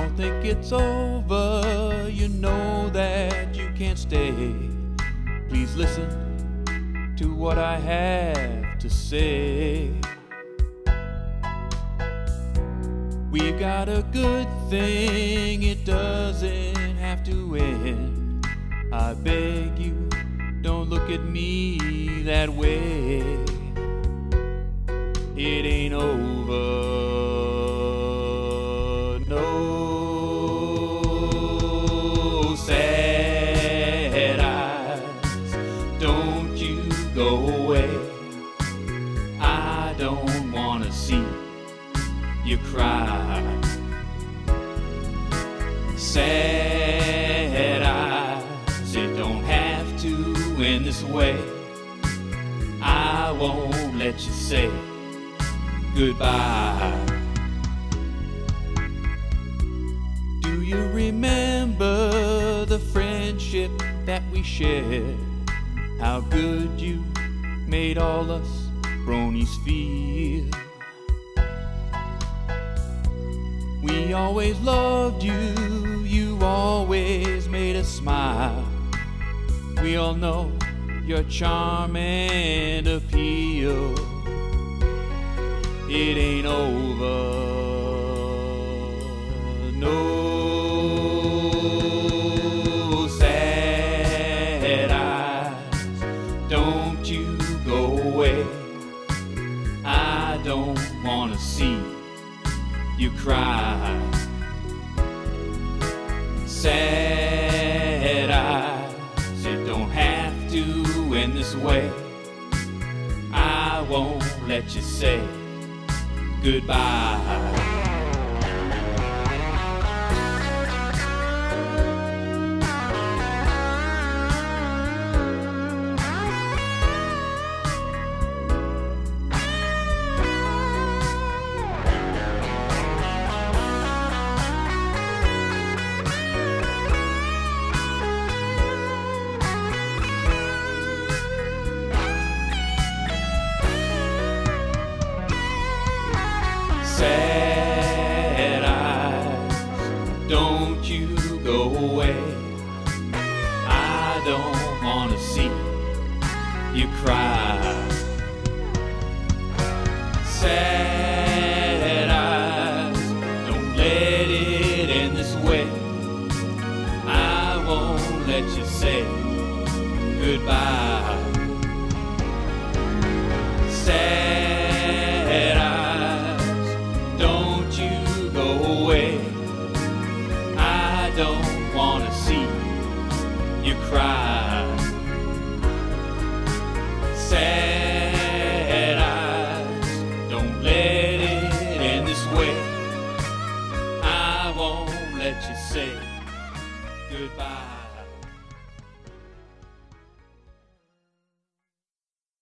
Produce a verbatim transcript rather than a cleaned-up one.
don't think it's over, you know that you can't stay. Please listen to what I have to say. We've got a good thing, it doesn't have to end. I beg you, don't look at me that way. It ain't over, no. Sad eyes, don't you go away. I don't wanna see you cry. Sad eyes, it don't have to end this way. I won't let you say goodbye. Do you remember the friendship that we shared? How good you made all us bronies feel. We always loved you, you always made us smile. We all know your charm and appeal. It ain't over, no. Sad eyes, don't you go away. I don't wanna see you cry. Sad eyes, it don't have to end this way. I won't let you say goodbye. Sad eyes, don't you go away. I don't wanna see you cry. Sad eyes, don't let it end this way. I won't let you say goodbye. Sad eyes, don't you go away. I don't wanna see you cry. Sad eyes, don't let it end this way. I won't let you say goodbye.